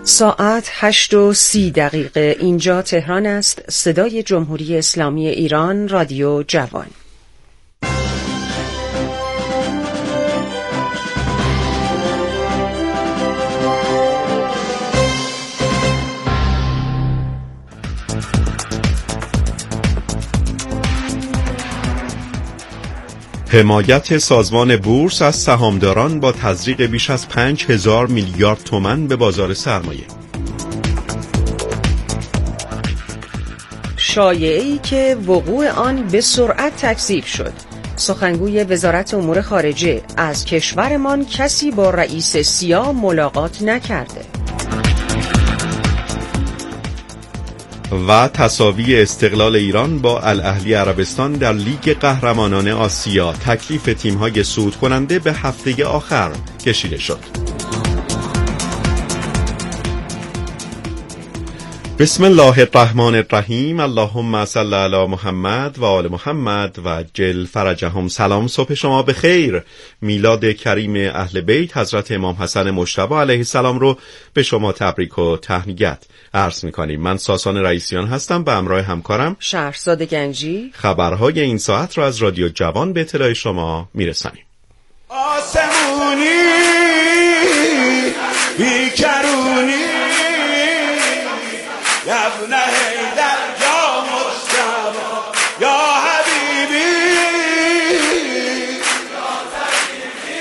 ساعت 8:30 اینجا تهران است. صدای جمهوری اسلامی ایران، رادیو جوان. حمایت سازمان بورس از سهامداران با تزریق بیش از 5000 میلیارد تومان به بازار سرمایه. شایعه‌ای که وقوع آن به سرعت تکذیب شد. سخنگوی وزارت امور خارجه: از کشورمان کسی با رئیس سیا ملاقات نکرده. و تساوی استقلال ایران با الاهلی عربستان در لیگ قهرمانان آسیا. تکلیف تیم‌های صعود کننده به هفته آخر کشیده شد. بسم الله الرحمن الرحیم. اللهم صل علی محمد و آل محمد و عجل فرجهم. سلام، صبح شما بخیر. میلاد کریم اهل بیت حضرت امام حسن مجتبی علیه السلام رو به شما تبریک و تهنیت عرض می‌کنیم. من ساسان رئیسیان هستم به همراه همکارم شهرزاد گنجی. خبرهای این ساعت رو از رادیو جوان به اطلاع شما میرسانیم. آسمونی بیکرونی ابن حیدر یا مجتبی یا حبیبی یا طبیبی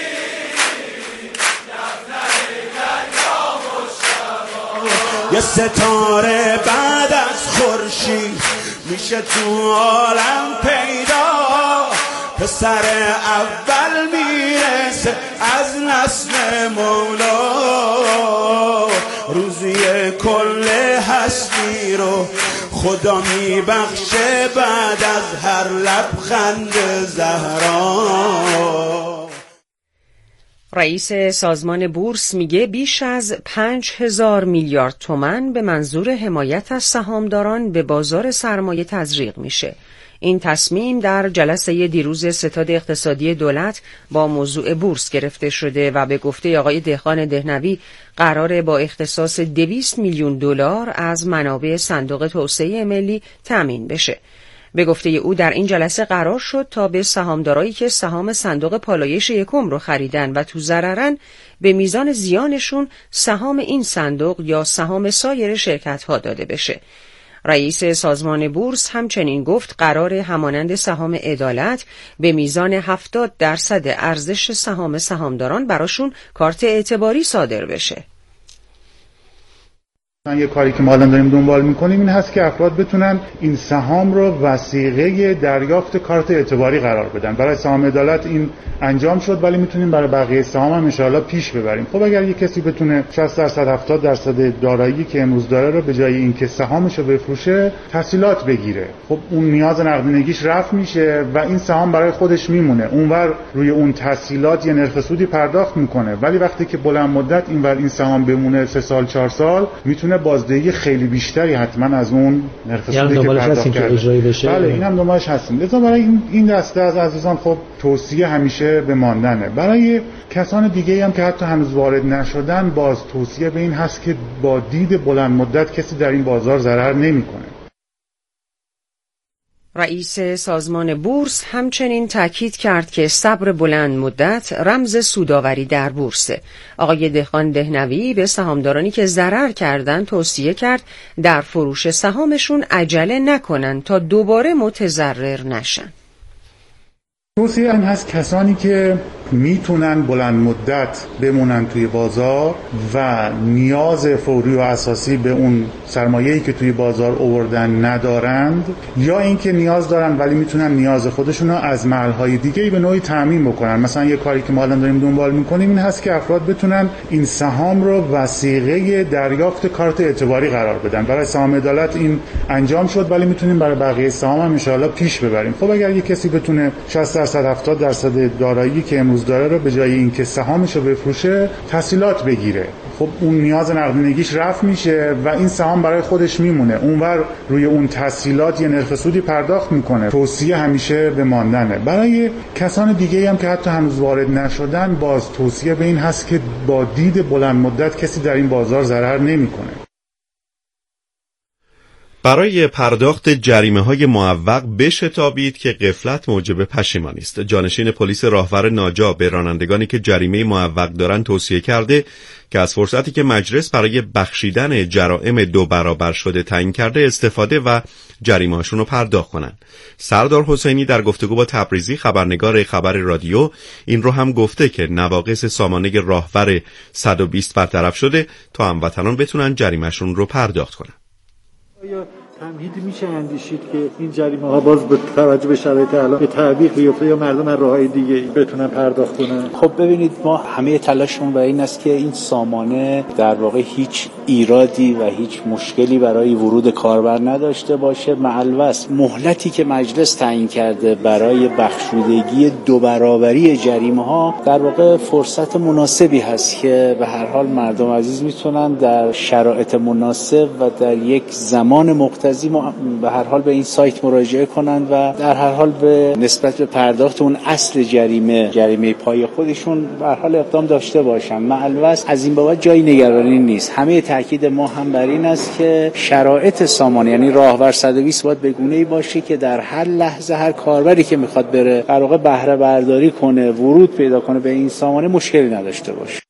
ابن حیدر یا مجتبی. یه ستاره بعد از خورشید میشه تو عالم پیدا، پسر اول میرسه از نسل مولا، روزی کل هستی رو خدا میبخشه بعد از هر لبخند زهرا. رئیس سازمان بورس میگه بیش از 5000 میلیارد تومان به منظور حمایت از سهامداران به بازار سرمایه تزریق میشه. این تصمیم در جلسه دیروز ستاد اقتصادی دولت با موضوع بورس گرفته شده و به گفته آقای دهقان دهنوی قراره با اختصاص 200 میلیون دلار از منابع صندوق توسعه ملی تامین بشه. به گفته او در این جلسه قرار شد تا به سهامدارایی که سهام صندوق پالایش یکم رو خریدن و تو ضررن به میزان زیانشون سهام این صندوق یا سهام سایر شرکت‌ها داده بشه. رئیس سازمان بورس همچنین گفت قرار همانند سهام عدالت به میزان 70% ارزش سهام سهامداران براشون کارت اعتباری صادر بشه. یه کاری که ما الان داریم دنبال میکنیم این هست که افراد بتونن این سهام رو وثیقه دریافت کارت اعتباری قرار بدن. برای سهام عدالت این انجام شد ولی میتونیم برای بقیه سهام هم ان شاءالله پیش ببریم. خب اگر یه کسی بتونه 60% 70% دارایی که امروز داره رو به جای اینکه سهامش رو بفروشه تسهیلات بگیره، خب اون نیاز نقدینگیش رفع میشه و این سهام برای خودش میمونه. اونور روی اون تسهیلات یه نرخ سودی پرداخت میکنه، ولی وقتی که بلند مدت اینور این سهام بمونه 3 سال 4 سال میتونه بازدهی خیلی بیشتری حتما از اون نرخ سودی که پرداخت کرده. بله اینم دنبالش هستیم. لذا برای این دسته از عزیزان خب توصیه همیشه به ماندنه. برای کسان دیگه هم که حتی هنوز وارد نشدن باز توصیه به این هست که با دید بلند مدت کسی در این بازار ضرر نمیکنه. رئیس سازمان بورس همچنین تاکید کرد که صبر بلند مدت رمز سودآوری در بورسه. آقای دهقان دهنوی به سهامدارانی که ضرر کردن توصیه کرد در فروش سهامشون عجله نکنن تا دوباره متضرر نشن. توصیه این هست کسانی که میتونن بلند مدت بمونن توی بازار و نیاز فوری و اساسی به اون سرمایه‌ای که توی بازار آوردن ندارند، یا اینکه نیاز دارن ولی میتونن نیاز خودشون رو از محل‌های دیگه‌ای به نوعی تامین بکنن. مثلا یه کاری که ما الان داریم دنبال می‌کنیم این هست که افراد بتونن این سهام رو وثیقه دریافت کارت اعتباری قرار بدن. برای سهام عدالت این انجام شد ولی میتونیم برای بقیه سهام هم ان شاءالله پیش ببریم. خب اگر یه کسی بتونه 60% 70% دارایی که امروز داره رو به جای اینکه سهامش رو بفروشه تسهیلات بگیره، خب اون نیاز نقدینگیش رفع میشه و این سهام برای خودش میمونه. اونور روی اون تسهیلات یه نرخ سودی پرداخت میکنه. توصیه همیشه به ماندنه. برای کسان دیگه هم که حتی هنوز وارد نشدن، باز توصیه به این هست که با دید بلند مدت کسی در این بازار ضرر نمیکنه. برای پرداخت جریمه‌های معوق بشتابید که غفلت موجب پشیمانی است. جانشین پلیس راهور ناجا به رانندگانی که جریمه معوق دارند توصیه کرده که از فرصتی که مجلس برای بخشیدن جرائم 2 برابر شده تعیین کرده استفاده و جریمه‌هاشون رو پرداخت کنند. سردار حسینی در گفتگو با تبریزی خبرنگار خبر رادیو این رو هم گفته که نواقص سامانه راهور 120 برطرف شده تا هموطنان بتونن جریمه‌شون رو پرداخت کنن. تمهیدی میشه اندیشید که این جریمه ها باز به توجه به شرایط الان به تعویق بیفته یا مردم از راههای دیگه بتونن پرداخت کنن؟ خب ببینید، ما همه تلاشمون برای این است که این سامانه در واقع هیچ ایرادی و هیچ مشکلی برای ورود کاربر نداشته باشه. معلوس مهلتی که مجلس تعیین کرده برای بخشودگی 2 برابری جریمه ها در واقع فرصت مناسبی هست که به هر حال مردم عزیز میتونن در شرایط مناسب و در یک زمان مقتضی به هر حال به این سایت مراجعه کنند و در هر حال به نسبت به پرداخت اون اصل جریمه پای خودشون به هر حال اقدام داشته باشن. معلوس از این بابت جای نگرانی نیست. همه تاکید ما هم بر این است که شرایط سامانه یعنی راهور 120 باید به گونه‌ای باشه که در هر لحظه هر کاربری که میخواد بره در واقع بهره برداری کنه، ورود پیدا کنه به این سامانه، مشکلی نداشته باشه.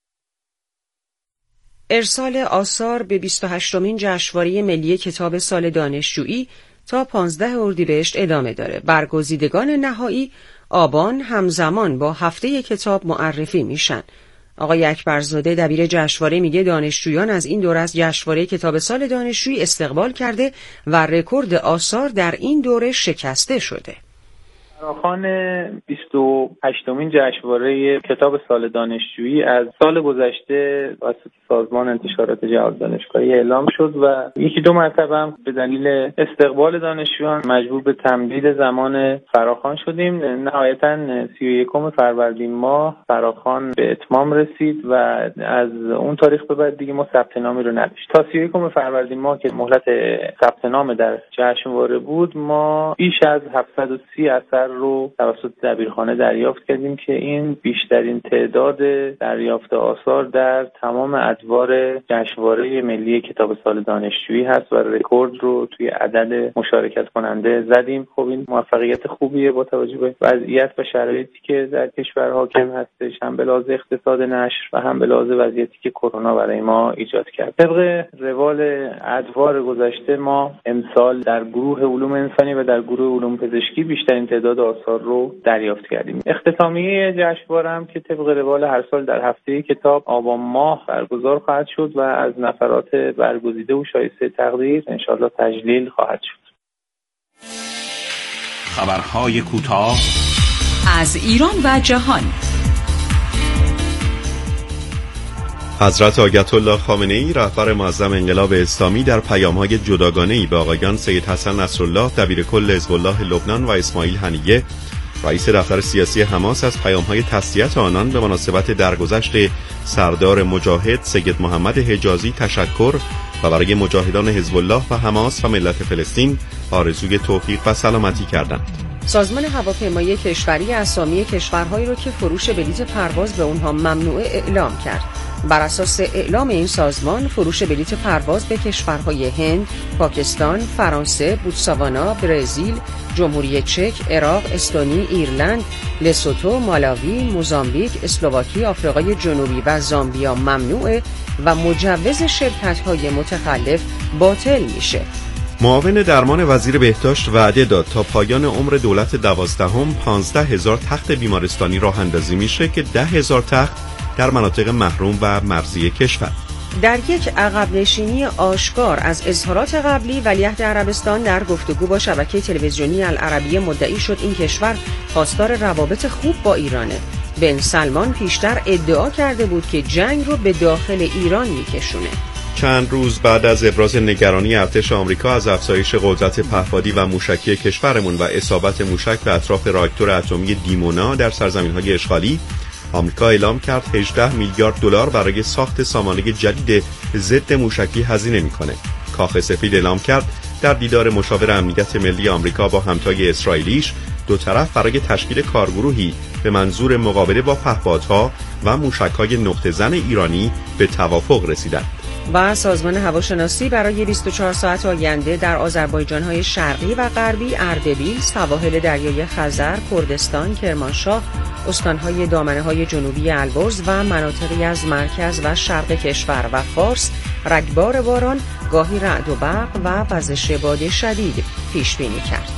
ارسال آثار به 28مین جشنواره ملی کتاب سال دانشجویی تا 15 اردیبهشت ادامه داره. برگزیدگان نهایی آبان همزمان با هفته کتاب معرفی میشن. آقای اکبرزاده دبیر جشنواره میگه دانشجویان از این دوره از جشنواره کتاب سال دانشجویی استقبال کرده و رکورد آثار در این دوره شکسته شده. فراخوان 28مین جشنواره کتاب سال دانشجویی از سال گذشته توسط سازمان انتشارات جهاد دانشگاهی اعلام شد و 1-2 مرتبه هم به دلیل استقبال دانشجویان مجبور به تمدید زمان فراخوان شدیم. نهایتاً 31 فروردین ماه فراخوان به اتمام رسید و از اون تاریخ به بعد دیگه ما ثبت نامی رو نداشتیم. تا 31 فروردین ماه که مهلت ثبت نام در جشنواره بود، ما بیش از 730 اثر رو توسط دبیرخانه دریافت کردیم که این بیشترین تعداد دریافت آثار در تمام ادوار جشنواره ملی کتاب سال دانشجویی هست و رکورد رو توی عدد مشارکت کننده زدیم. خب این موفقیت خوبیه با توجه به وضعیت و شرایطی که در کشور حاکم هستش، هم به لحاظ اقتصاد نشر و هم به لحاظ وضعیتی که کرونا برای ما ایجاد کرد. طبق روال ادوار گذشته ما امسال در گروه علوم انسانی و در گروه علوم پزشکی بیشترین تعداد آثار رو دریافت کردیم. اختتامیه جشنواره هم که طبق روال هر سال در هفته کتاب آبان ماه برگزار خواهد شد و از نفرات برگزیده و شایسته تقدیر انشاءالله تجلیل خواهد شد. خبرهای کوتاه از ایران و جهان. حضرت آیت الله خامنه‌ای رهبر معظم انقلاب اسلامی در پیام‌های جداگانه‌ای به آقایان سید حسن نصرالله دبیر کل حزب الله لبنان و اسماعیل هنیه رئیس دفتر سیاسی حماس از پیام‌های تسلیت آنان به مناسبت درگذشت سردار مجاهد سید محمد حجازی تشکر و برای مجاهدان حزب الله و حماس و ملت فلسطین آرزوی توفیق و سلامتی کردند. سازمان هواپیمایی کشوری اسامی کشورهایی را که فروش بلیط پرواز به اونها ممنوعه اعلام کرد. بر اساس اعلام این سازمان فروش بلیط پرواز به کشورهای هند، پاکستان، فرانسه، بوتسوانا، برزیل، جمهوری چک، عراق، استونی، ایرلند، لسوتو، مالاوی، موزامبیک، اسلواکی، آفریقای جنوبی و زامبیا ممنوعه و مجوز شرکت‌های متخلف باطل میشه. معاون درمان وزیر بهداشت وعده داد تا پایان عمر دولت 12 15,000 تخت بیمارستانی راه اندازی میشه که 10,000 تخت در مناطق محروم و مرزی کشور. در یک عقب نشینی آشکار از اظهارات قبلی، ولیعهد عربستان در گفتگو با شبکه تلویزیونی العربیه مدعی شد این کشور خواستار روابط خوب با ایرانه. بن سلمان پیشتر ادعا کرده بود که جنگ رو به داخل ایران میکشونه. چند روز بعد از ابراز نگرانی ارتش آمریکا از افزایش قدرت پهپادی و موشکی کشورمون و اصابت موشک به اطراف راکتور اتمی دیمونا در سرزمین‌های اشغالی، آمریکا اعلام کرد 18 میلیارد دلار برای ساخت سامانه جدید ضد موشکی هزینه میکنه. کاخ سفید اعلام کرد در دیدار مشاور امنیت ملی آمریکا با همتای اسرائیلیش دو طرف برای تشکیل کارگروهی به منظور مقابله با پهپادها و موشک‌های نقطه زن ایرانی به توافق رسیدند. و سازمان هواشناسی برای 24 ساعت آینده در آذربایجان‌های شرقی و غربی، اردبیل، سواحل دریای خزر، کردستان، کرمانشاه، استان‌های دامنه‌های جنوبی البرز و مناطقی از مرکز و شرق کشور و فارس رگبار باران، گاهی رعد و برق و وزش باد شدید پیش بینی کرد.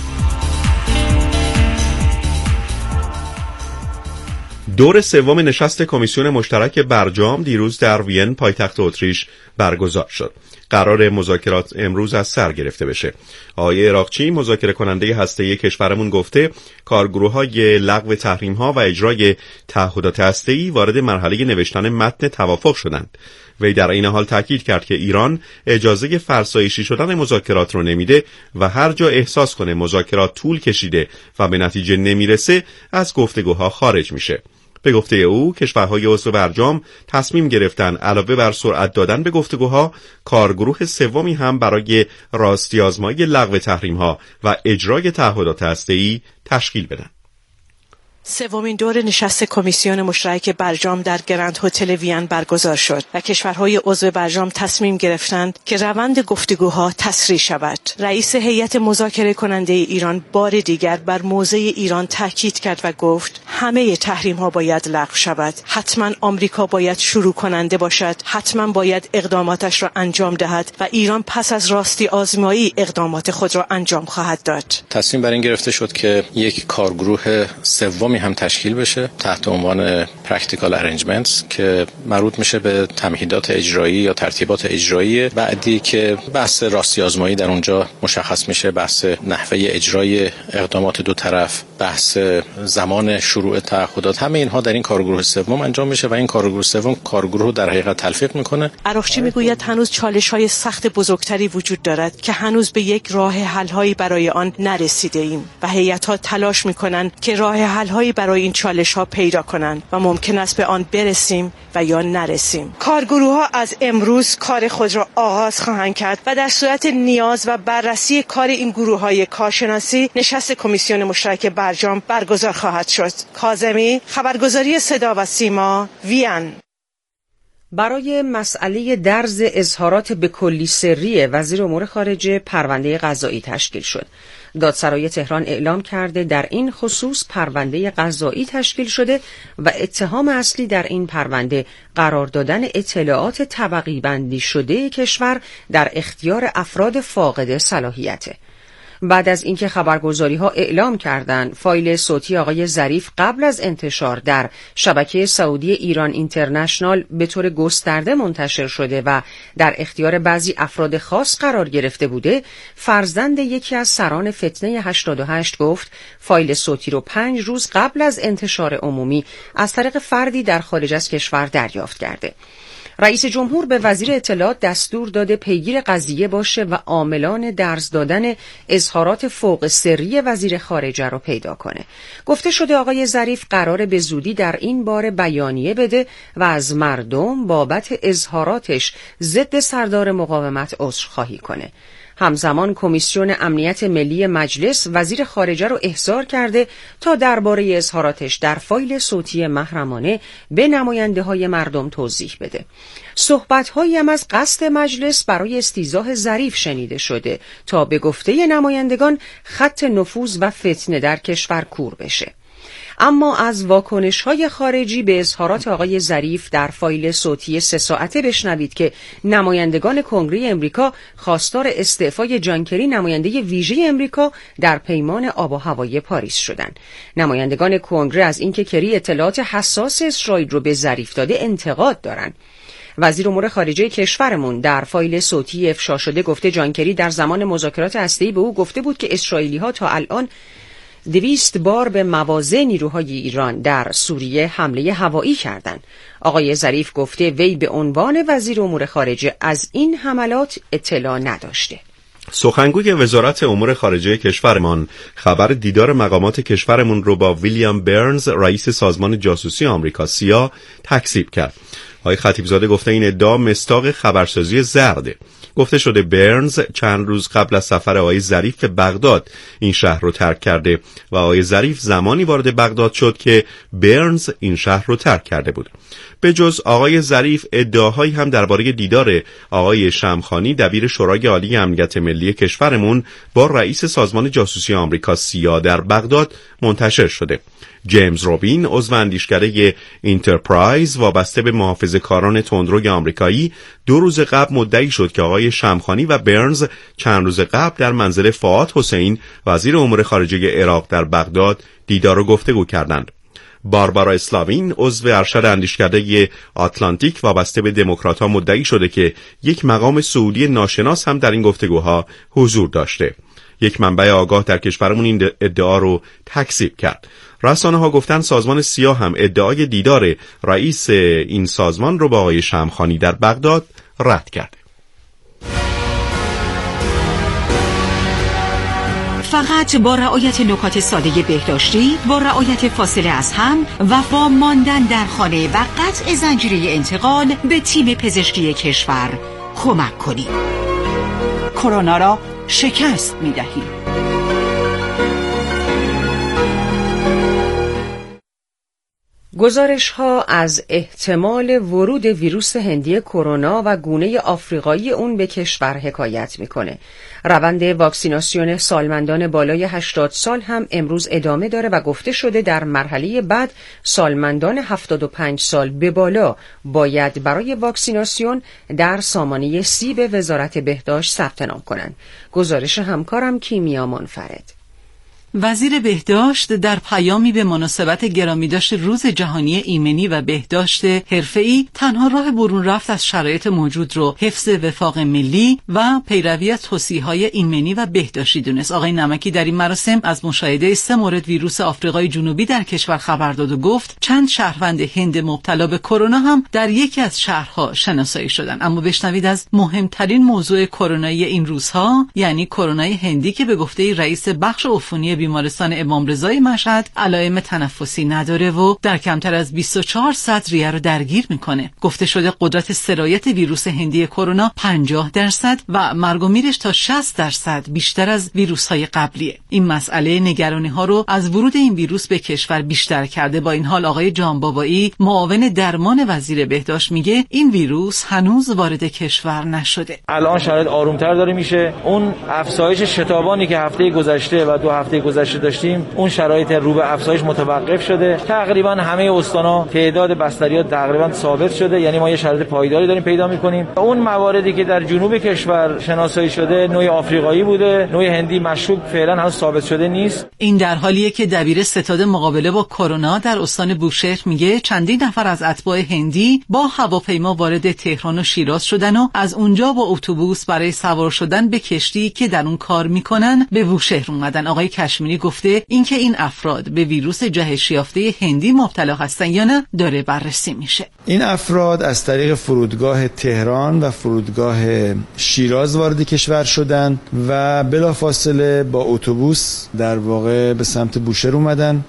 دور سوم نشست کمیسیون مشترک برجام دیروز در وین پایتخت اتریش برگزار شد. قرار مذاکرات امروز از سر گرفته بشه. آقای عراقچی مذاکره کننده هسته‌ای کشورمون گفته کارگروه‌های لغو تحریم‌ها و اجرای تعهدات هسته‌ای وارد مرحله نوشتن متن توافق شدند. وی در این حال تاکید کرد که ایران اجازه فرسایشی شدن مذاکرات رو نمیده و هر جا احساس کنه مذاکرات طول کشیده و به نتیجه نمیرسه از گفتگوها خارج میشه. به گفته او کشورهای عضو برجام تصمیم گرفتن علاوه بر سرعت دادن به گفتگوها کارگروه سومی هم برای راستی آزمایی لغو تحریم‌ها و اجرای تعهدات هسته‌ای تشکیل بدن. سومین دور نشست کمیسیون مشترک برجام در گرند هتل وین برگزار شد و کشورهای عضو برجام تصمیم گرفتند که روند گفتگوها تسریع شود. رئیس هیئت مذاکره کننده ایران بار دیگر بر موضع ایران تاکید کرد و گفت همه تحریم‌ها باید لغو شود. حتما آمریکا باید شروع کننده باشد. حتما باید اقداماتش را انجام دهد و ایران پس از راستی آزمایی اقدامات خود را انجام خواهد داد. تصمیم بر این گرفته شد که یک کارگروه سوم هم تشکیل بشه تحت عنوان پرکتیکال ارنجمنتس که مربوط میشه به تمهیدات اجرایی یا ترتیبات اجرایی بعدی که بحث راستی آزمایی در اونجا مشخص میشه، بحث نحوه اجرای اقدامات دو طرف، بحث زمان شروع تعهدات، همه اینها در این کارگروه سوم انجام میشه و این کارگروه سوم کارگروه در حقیقت تلفیق میکنه. عراقچی میگوید هنوز چالش‌های سخت بزرگتری وجود دارد که هنوز به یک راه حل‌هایی برای آن نرسیده ایم و هیئت‌ها تلاش میکنند که راه حل‌هایی برای این چالش‌ها پیدا کنند و ممکن است به آن برسیم و یا نرسیم. کارگروه‌ها از امروز کار خود را آغاز خواهند کرد و در صورت نیاز و بررسی کار این گروه‌های کارشناسی نشست کمیسیون مشترک برجام برگزار خواهد شد. کاظمی، خبرگزاری صدا و سیما، وین. برای مسئله درز اظهارات به کلی سری وزیر امور خارجه پرونده قضایی تشکیل شد. دادسرای تهران اعلام کرده در این خصوص پرونده قضایی تشکیل شده و اتهام اصلی در این پرونده قرار دادن اطلاعات طبقی بندی شده کشور در اختیار افراد فاقد صلاحیته. بعد از اینکه خبرگزاری‌ها اعلام کردند فایل صوتی آقای ظریف قبل از انتشار در شبکه سعودی ایران اینترنشنال به طور گسترده منتشر شده و در اختیار بعضی افراد خاص قرار گرفته بوده، فرزند یکی از سران فتنه 88 گفت فایل صوتی رو 5 روز قبل از انتشار عمومی از طریق فردی در خارج از کشور دریافت کرده. رئیس جمهور به وزیر اطلاعات دستور داده پیگیر قضیه باشه و عاملان درز دادن اظهارات فوق سری وزیر خارجه رو پیدا کنه. گفته شده آقای ظریف قراره به زودی در این باره بیانیه بده و از مردم بابت اظهاراتش ضد سردار مقاومت عذرخواهی کنه. همزمان کمیسیون امنیت ملی مجلس وزیر خارجه رو احضار کرده تا درباره اظهاراتش در فایل صوتی محرمانه به نماینده‌های مردم توضیح بده. صحبت‌هایی هم از قصد مجلس برای استیضاح ظریف شنیده شده تا به گفته نمایندگان خط نفوذ و فتنه در کشور کور بشه. اما از واکنش‌های خارجی به اظهارات آقای ظریف در فایل صوتی 3 ساعته بشنوید که نمایندگان کنگره امریکا خواستار استعفای جان کری نماینده ویژه امریکا در پیمان آب و هوایی پاریس شدند. نمایندگان کنگره از اینکه کری اطلاعات حساس اسرائیل رو به ظریف داده انتقاد دارند. وزیر امور خارجه کشورمون در فایل صوتی افشا شده گفته جان کری در زمان مذاکرات هسته‌ای به او گفته بود که اسرائیلی‌ها تا الان 200 بار به مواضع نیروهای ایران در سوریه حمله هوایی کردند. آقای ظریف گفته وی به عنوان وزیر امور خارجه از این حملات اطلاع نداشته. سخنگوی وزارت امور خارجه کشورمان خبر دیدار مقامات کشورمون رو با ویلیام برنز رئیس سازمان جاسوسی آمریکا CIA تکذیب کرد. آقای خطیبزاده گفته این ادعا مصداق خبرسازی زرده. گفته شده برنز چند روز قبل از سفر آقای ظریف به بغداد این شهر رو ترک کرده و آقای ظریف زمانی وارد بغداد شد که برنز این شهر رو ترک کرده بود. به جز آقای ظریف ادعاهایی هم درباره دیدار آقای شمخانی دبیر شورای عالی امنیت ملی کشورمون با رئیس سازمان جاسوسی آمریکا CIA در بغداد منتشر شده. جیمز روبین عضو اندیشکده اینترپرایز وابسته به محافظه‌کاران تندروی آمریکایی 2 روز قبل مدعی شد که آقای شمخانی و برنز چند روز قبل در منزل فؤاد حسین وزیر امور خارجه عراق در بغداد دیدار و گفتگو کردند. باربارا اسلاوین عضو ارشد اندیشکده آتلانتیک وابسته به دموکرات‌ها مدعی شده که یک مقام سعودی ناشناس هم در این گفتگوها حضور داشته. یک منبع آگاه در کشورمون این ادعا رو تکذیب کرد. رسانه‌ها گفتن سازمان CIA هم ادعای دیدار رئیس این سازمان رو با آقای شمخانی در بغداد رد کرده. فقط با رعایت نکات ساده بهداشتی، با رعایت فاصله از هم و با ماندن در خانه و قطع زنجیره انتقال به تیم پزشکی کشور کمک کنید. کرونا را شکست می‌دهید. گزارش‌ها از احتمال ورود ویروس هندی کرونا و گونه آفریقایی اون به کشور حکایت میکنه. روند واکسیناسیون سالمندان بالای 80 سال هم امروز ادامه داره و گفته شده در مرحله بعد سالمندان 75 سال به بالا باید برای واکسیناسیون در سامانه C به وزارت بهداشت ثبت نام کنند. گزارش همکارم کیمیا منفرد. وزیر بهداشت در پیامی به مناسبت گرامیداشت روز جهانی ایمنی و بهداشت حرفه‌ای تنها راه برون رفت از شرایط موجود رو حفظ وفاق ملی و پیروی از توصیه‌های ایمنی و بهداشتی دونست. آقای نمکی در این مراسم از مشاهده 3 مورد ویروس آفریقای جنوبی در کشور خبر داد و گفت چند شهروند هند مبتلا به کرونا هم در یکی از شهرها شناسایی شدن. اما بشنوید از مهمترین موضوع کرونایی این روزها، یعنی کرونای هندی که به گفته رئیس بخش عفونی بیمارستان امام رضای مشهد علائم تنفسی نداره و در کمتر از 24 ساعت ریه رو درگیر میکنه. گفته شده قدرت سرایت ویروس هندی کرونا 50% و مرگ و میرش تا 60% بیشتر از ویروس‌های قبلیه. این مسئله نگرانی‌ها رو از ورود این ویروس به کشور بیشتر کرده. با این حال آقای جانبابایی معاون درمان وزیر بهداشت میگه این ویروس هنوز وارد کشور نشده. الان شرایط آرومتر داره میشه. اون افزایش شتابانی که هفته گذشته و 2 هفته گذشته داشتیم اون شرایط رو به افزایش متوقف شده. تقریبا همه استان‌ها تعداد بستریات تقریبا ثابت شده، یعنی ما یه شرایط پایداری داریم پیدا می‌کنیم. اون مواردی که در جنوب کشور شناسایی شده نوع آفریقایی بوده، نوع هندی مشکوک فعلا هنوز ثابت شده نیست. این در حالیه که دبیر ستاد مقابله با کرونا در استان بوشهر میگه چندین نفر از اتباع هندی با هواپیما وارد تهران و شیراز شدن و از اونجا با اتوبوس برای سوار شدن به کشتی که در اون کار میکنن به بوشهر اومدن. آقای کشمیری گفته اینکه این افراد به ویروس جهش یافته هندی مبتلا هستن یا نه داره بررسی میشه. این افراد از طریق فرودگاه تهران و فرودگاه شیراز وارد کشور شدن و بلافاصله با اتوبوس در واقع به سمت بوشهر اومدن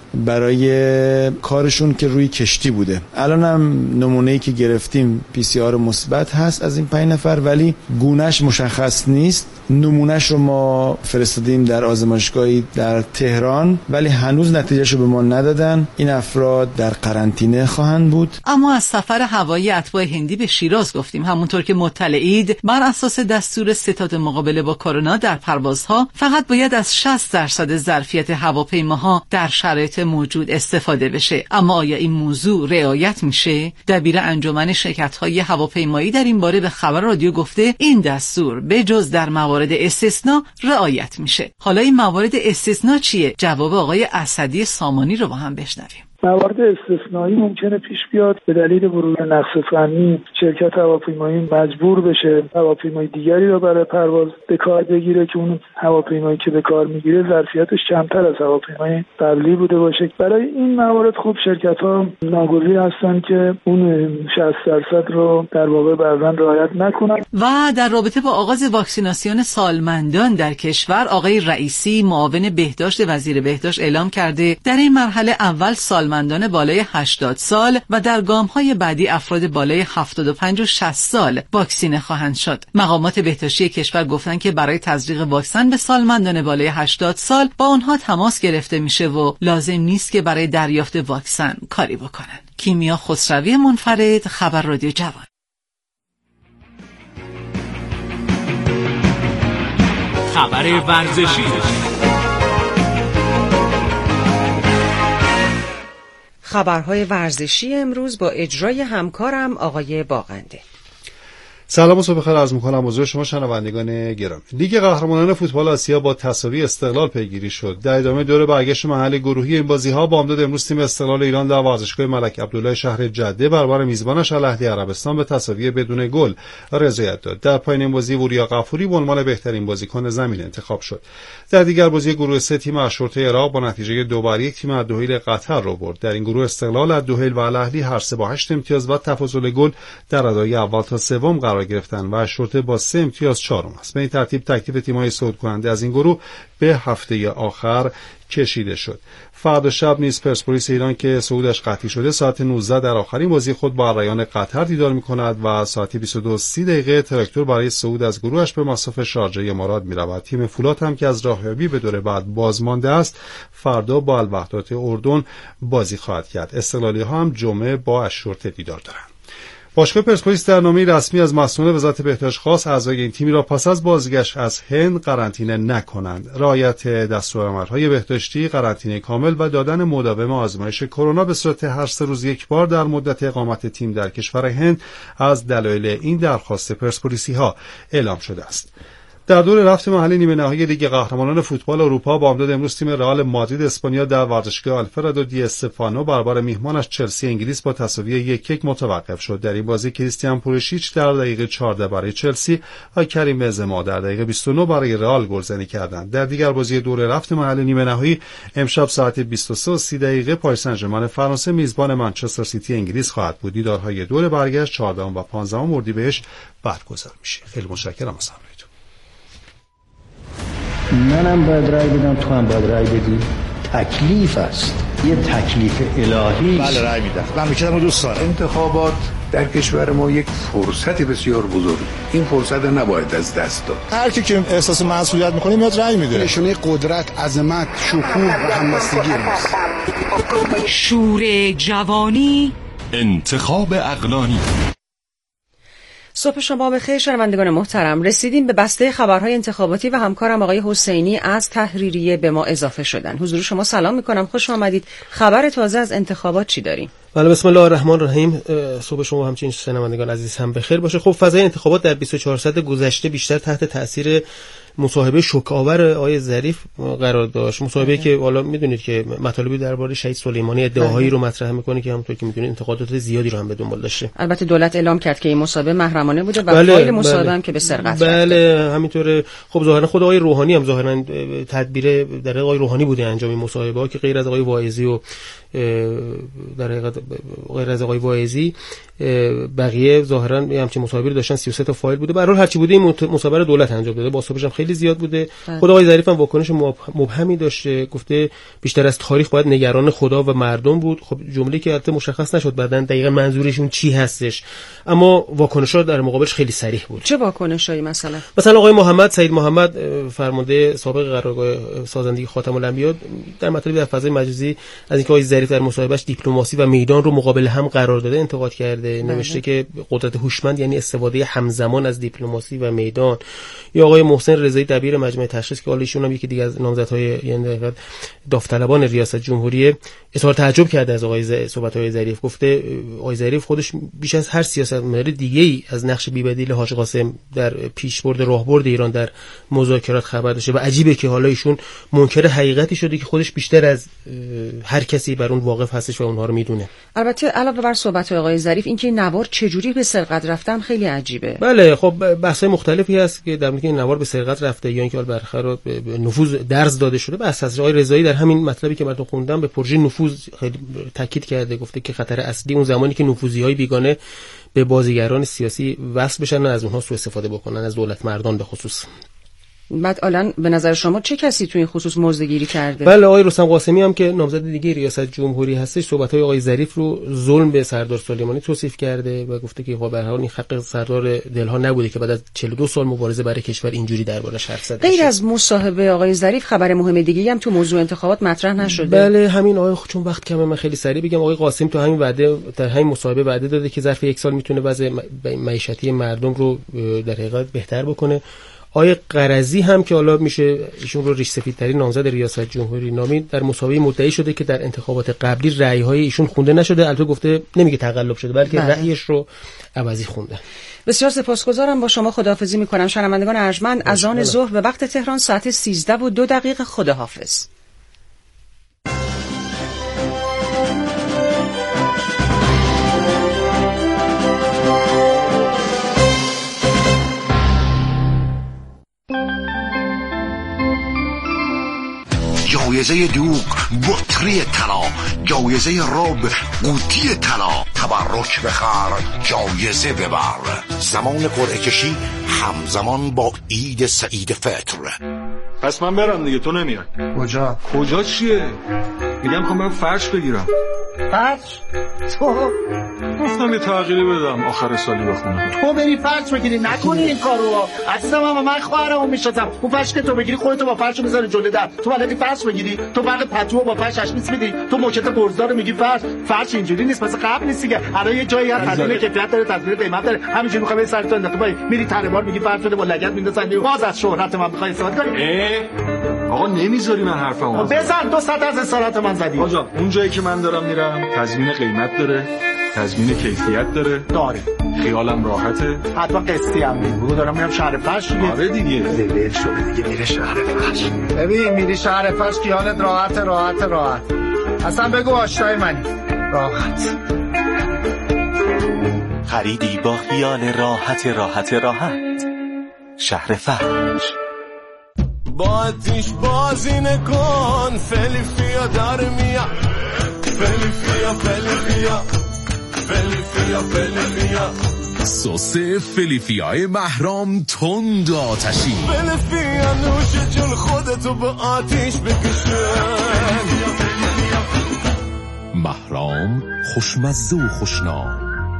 برای کارشون که روی کشتی بوده. الان هم نمونه‌ای که گرفتیم PCR مثبت هست از این 5 نفر، ولی گونه‌اش مشخص نیست. نمونه‌اش رو ما فرستادیم در آزمایشگاهی در تهران ولی هنوز نتیجهشو به ما ندادن. این افراد در قرنطینه خواهند بود. اما از سفر هوایی اتباع هندی به شیراز گفتیم. همونطور که مطلعید بر اساس دستور ستاد مقابله با کرونا در پروازها فقط باید از 60% ظرفیت هواپیماها در شرایط موجود استفاده بشه. اما آیا این موضوع رعایت میشه؟ دبیر انجمن شرکت‌های هواپیمایی در این باره به خبر رادیو گفته این دستور به جز در موارد استثنا رعایت میشه. حالا این موارد استثنا چیه؟ جواب آقای اسدی سامانی رو با هم بشنویم. موارد استثنایی ممکنه پیش بیاد. به دلیل ورود نقص فنی شرکت هواپیمایی مجبور بشه هواپیمای دیگری رو برای پرواز به کار بگیره که اون هواپیمایی که به کار میگیره ظرفیتش کمتر از هواپیمای قبلی بوده باشه. برای این موارد خوب شرکت‌ها ناگزیر هستن که اون 60% رو در واقع بعضاً رعایت نکنن. و در رابطه با آغاز واکسیناسیون سالمندان در کشور، آقای رئیسی معاون بهداشت وزیر بهداشت اعلام کرده در این مرحله اول سالمندان بالای 80 سال و در گام‌های بعدی افراد بالای 75 و 60 سال واکسینه خواهند شد. مقامات بهداشتی کشور گفتن که برای تزریق واکسن به سالمندان بالای 80 سال با آنها تماس گرفته میشه و لازم نیست که برای دریافت واکسن کاری بکنن. کیمیا خسروی منفرد، خبر رادیو جوان. خبر ورزشی. خبرهای ورزشی امروز با اجرای همکارم آقای باغنده. سلام و صبح بخیر عرض می‌کنم حضور شما شنوندگان گرامی. لیگ قهرمانان فوتبال آسیا با تساوی استقلال پیگیری شد. در ادامه دور برگشت محل گروهی این بازی‌ها بامداد امروز تیم استقلال ایران در ورزشگاه ملک عبدالله شهر جده برابر میزبانش الاهلی عربستان به تساوی بدون گل رضایت داد. در پایان این بازی وریا غفوری به عنوان بهترین بازیکن زمین انتخاب شد. در دیگر بازی گروه سه تیم اشرطه عراق با نتیجه 2-1 تیم الدحیل قطر را برد. در این گروه استقلال، الدحیل و الاهلی هر سه با 8 امتیاز و تفاضل گل در ردای اول تا سوم قرار گرفتند و اشرطه با 3 امتیاز چهارم است. به این ترتیب تکلیف تیم‌های صعود کننده از این گروه به هفته آخر کشیده شد. فردا شب نیز پرسپولیس ایران که صعودش قطعی شده ساعت 19 در آخرین بازی خود با ریان قطر دیدار می‌کند و ساعت 22:30 تراکتور برای صعود از گروهش به مصاف شارجه امارات می‌رود. تیم فولاد هم که از راهیابی به دور بعد بازمانده است فردا با الوحدات اردن بازی خواهد کرد. استقلالی‌ها هم جمعه با اشرطه دیدار دارند. باشگاه پرسپولیس در نامه رسمی از مسئولان وزارت بهداشت خواست اعضای این تیمی را پس از بازگشت از هند قرنطینه نکنند. رعایت دستورالعمل‌های بهداشتی، قرنطینه کامل و دادن مداوم آزمایش کرونا به صورت هر 3 روز یک بار در مدت اقامت تیم در کشور هند از دلایل این درخواست پرسپولیسی‌ها اعلام شده است. در دور رفت محلی نیمه نهایی لیگ قهرمانان فوتبال اروپا بامداد امروز تیم رئال مادرید اسپانیا در ورزشگاه آلفردو دی استفانو برابر میهمانش چلسی انگلیس با تساوی 1-1 متوقف شد. در این بازی کریستیان پولیشیچ در دقیقه 14 برای چلسی و کریم بنزما در دقیقه 29 برای رئال گلزنی کردند. در دیگر بازی دور رفت محلی نیمه نهایی امشب ساعت 23:30 پاریس سن ژرمن فرانسه میزبان منچستر سیتی انگلیس خواهد بود. دیدارهای دور برگشت 14 و 15 اردیبهشت برگزار میشه. خیلی متشکرم از همراهیتون. منم باید رای بدم، تو هم باید رای بدی. تکلیف است، یه تکلیف الهی. بله رای میدم. من میشدم دوست دارم. انتخابات در کشور ما یک فرصت بسیار بزرگ، این فرصت نباید از دست داد. هر کی که احساس مسئولیت میکنه میاد رای میده. نشونه قدرت، عظمت، شکوه و همبستگی ماست. شور جوانی، انتخاب عقلانی. صبح شما بخیر شنوندگان محترم. رسیدیم به بسته خبرهای انتخاباتی و همکارم آقای حسینی از تحریریه به ما اضافه شدن. حضور شما سلام میکنم، خوش آمدید. خبر تازه از انتخابات چی داریم؟ بله، بسم الله الرحمن الرحیم. صبح شما همچنین شنوندگان عزیز هم بخیر باشه. خب فضای انتخابات در 24 ساعت گذشته بیشتر تحت تاثیر مصاحبه شوک‌آور آقای ظریف قرار داشت. مصاحبه‌ای که حالا میدونید که مطالبی درباره شهید سلیمانی ادعاهایی رو مطرح میکنه که همونطور که میدونید انتقادات زیادی رو هم به دنبال داشته. البته دولت اعلام کرد که این مصاحبه محرمانه بوده و فایل مصاحبه هم که به سرقت رفته. بله همینطوره. خب ظاهرا خود آقای روحانی هم ظاهرا تدبیر در آقای روحانی بوده انجام این مصاحبه‌ها که غیر از آقای واعظی و در حقیقت غیر از آقای واعظی بقیه ظاهرا همچین مصاحبه رو داشتن. 33 تا فایل بوده. به هر حال هرچی بوده این مصاحبه دولت انجام داده. بازتابش هم خیلی زیاد بوده. خود آقای ظریف هم واکنش مبهمی داشته، گفته بیشتر از تاریخ باید نگران خدا و مردم بود. خب جمله‌ای که البته مشخص نشد بعداً دقیقاً منظورشون چی هستش، اما واکنش‌ها در مقابلش خیلی صریح بود. چه واکنشایی مثلا آقای محمد سید محمد فرمانده سابق قرارگاه سازندگی خاتم الانبیا در مطالبی در فضای مجازی از اینکه آقای ظریف در مصاحبهش دیپلماسی و میدان رو مقابل هم قرار داده انتقاد کرده. نوشته که قدرت هوشمند یعنی استفاده همزمان از دیپلماسی و میدان. یا آقای محسن رضایی دبیر مجمع تشخیص که حالا ایشون هم یکی دیگه از نامزدهای یعنی داوطلبان ریاست جمهوری اظهار تعجب کرده از صحبت‌های ظریف. گفته آقای ظریف خودش بیش از هر سیاستمدار دیگه‌ای از نقش بی‌بدیل حاج قاسم در پیشبرد راهبرد ایران در مذاکرات خبر داشته و عجیبه که حالا ایشون منکر حقیقتی شده که خودش بیشتر از هر کسی بر اون واقف هستش و اونها رو میدونه. البته علاوه بر صحبت آقای ظریف اینکه این نوار چجوری به سرقت رفتن خیلی عجیبه. بله خب بحث‌های مختلفی هست که در مورد این نوار به سرقت رفته یا اینکه بالاخره نفوذ درز داده شده. بحث از آقای رضایی در همین مطلبی که براتون خوندم به پروژه نفوذ خیلی تاکید کرده، گفته که خطر اصلی اون زمانی که نفوذی‌های بیگانه به بازیگران سیاسی وصل بشن و از اونها سوء استفاده بکنن، از دولت مردان به خصوص. بعد الان به نظر شما چه کسی تو این خصوص موضع‌گیری کرده؟ بله آقای رستم قاسمی هم که نامزد دیگه ریاست جمهوری هستش صحبت‌های آقای ظریف رو ظلم به سردار سلیمانی توصیف کرده و گفته که به هر حال این حق سردار دلها نبوده که بعد از 42 سال مبارزه برای کشور اینجوری دربارش حرف زده. غیر از مصاحبه آقای ظریف خبر مهم دیگه هم تو موضوع انتخابات مطرح نشده. بله همین آقای چون وقت کمه من خیلی سریع بگم آقای قاسم تو همین وعده در همین مصاحبه وعده داده که ظرف 1 سال میتونه وضع معیشتی مردم رو در حقیقت بهتر بکنه. آقای قرضی هم که حالا میشه ایشون رو ریش سفیدترین نامزد ریاست جمهوری نامید در مسابقه مدعی شده که در انتخابات قبلی رأی‌های ایشون خونده نشده. البته گفته نمیگه تقلب شده بلکه رأیش رو عوضی خونده. بسیار سپاسگزارم، با شما خداحافظی میکنم. شنوندگان ارجمند، از آن ظهر به وقت تهران ساعت 13:02 خداحافظ. جایزه دوغ بطری طلا، جایزه رب قوطی طلا، تبرک بخر جایزه ببر. زمان قرعه کشی همزمان با عید سعید فطر. پس من برم دیگه، تو نمیای. کجا چیه؟ میگم میخوام برم فرش بگیرم. فرش؟ تو گفتم یه تغییری بدم آخر سالی بخونم. تو بری فرش بگیری، نکنی این کارو. اصلا من خواهرمو میشناسم. اون فرش که تو بگیری خودتو با فرش میذاری جلوی در. تو بلدی فرش بگیری؟ تو فرق پتو با فرش اشمیس میدی؟ تو موکت برزدار میگی فرش اینجوری نیست، مثلا قبل نیست دیگه. الان یه جایی هست تضمین کیفیت داره، تضمین قیمت داره. همینجوری میخوای به سرت انداخته بای میری ترمار میگی فرش بده با لگد میندازن. باز از شهرت من میخوای استفاده کنی؟ آقا نمیذاری من حرفمو بزن. 200 از اصالت من زدی. آقا اون جایی که من دارم میرم تضمین قیمت داره، تضمین کیفیت داره. خیالم راحته. حتما قسطی هم میگو دارم میرم شهر فرش دیگه. آره دیگه. دل شده دیگه میره شهر فرش. ببین میری شهر فرش خیالت راحت. اصلا بگو آشنای منی. راحت. خریدی با خیال راحت. شهر فرش. با آتیش بازی نکن، فلیفیا در میاد. فلیفیا سس فلیفیای محرام تند آتشی. فلیفیا نوش جون خودتو به آتیش بکشن. محرام خوشمزه و خوشنام.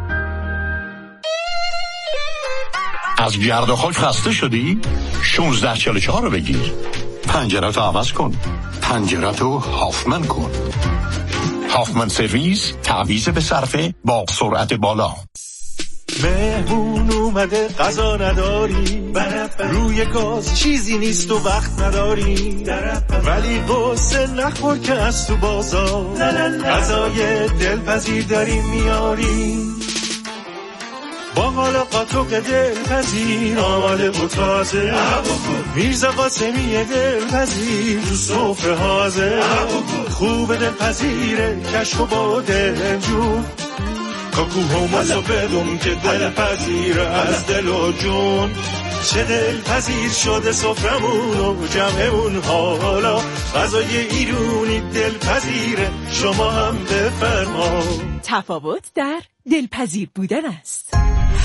از گرد و خاک خسته شدی؟ 1644 رو بگیر. پنجره‌تو عوض کن. پنجره‌تو هافمن کن. هافمن سرویس، تعویض به صرفه با سرعت بالا. مهمون اومده غذا نداری، روی گاز چیزی نیست و وقت نداری، ولی قصه نخور که از تو بازار غذای دلپذیر داری میاری. با حال قاطق دلپذیر آماده و تازه، میرزا قاسمی دلپذیر تو سفره حاضر. خوب دلپذیره کشف و با دلجون، کاکو همازو بدون که دلپذیره از دل و جون. چه دلپذیر شده سفرمون و جمعمون، حالا غذای ایرونی دلپذیره، شما هم بفرما. تفاوت در دلپذیر بودن است.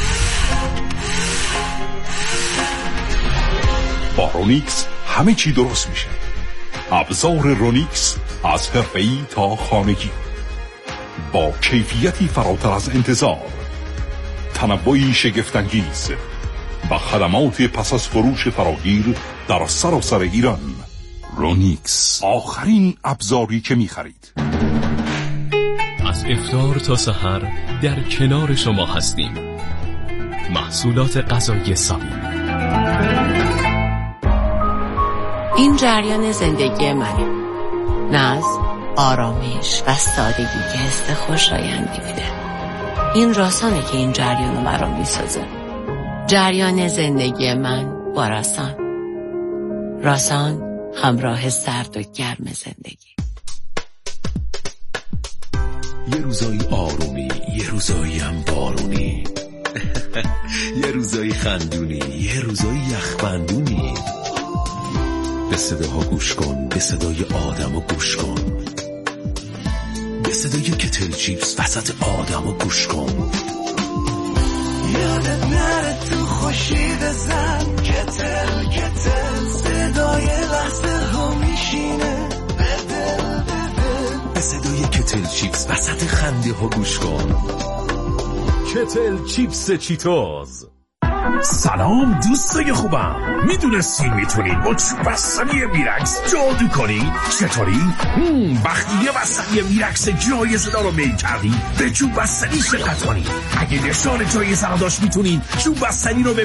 با رونیکس همه چی درست میشه. ابزار رونیکس از حرفه‌ای تا خانگی، با کیفیتی فراتر از انتظار، تنوعی شگفت‌انگیز و خدمات پس از فروش فراگیر در سراسر ایران. رونیکس، آخرین ابزاری که می‌خرید. از افطار تا سحر در کنار شما هستیم. محصولات غذایی سامی. این جریان زندگی منه. نظم، آرامش و سادگی که حس خوشایندی میده. این راسانه که این جریان رو مرا میسازه. جریان زندگی من با راسان. راسان، همراه سرد و گرم زندگی. یه روزای آرومی، یه روزایی هم بارونی یه روزایی خندونی، یه روزایی یخبندونی. به صداها گوش کن، به صدای آدمو گوش کن، به صدای کتل چیپس وسط آدمو گوش کن. یادت نره تو خوشید زن کتل کتل، صدای لحظه ها میشینه بدل بدل. به صدای کتل چیپس وسط خنده ها گوش کن. کتل چیپس چیتوز. سلام دوستای خوبم، میدونستین میتونین با چوب بستنی میرکس جادو کنین؟ چطوری؟ وقتی یه بستنی میرکس جایزه دار رو میل کردین به چوب بستنی شرکت کنین. اگه نشان جایزه رو داشت میتونین چوب بستنی رو به